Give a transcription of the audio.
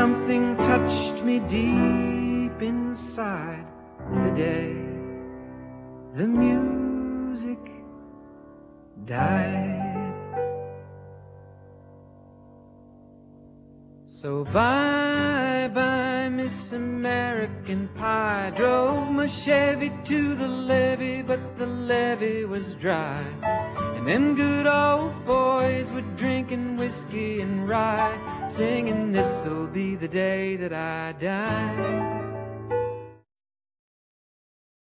something touched me deep inside the day the music died. So bye-bye, Miss American Pie. Drove my Chevy to the levee, but the levee was dry. And them good old boys were drinking whiskey and rye, singing, this'll be the day that I die.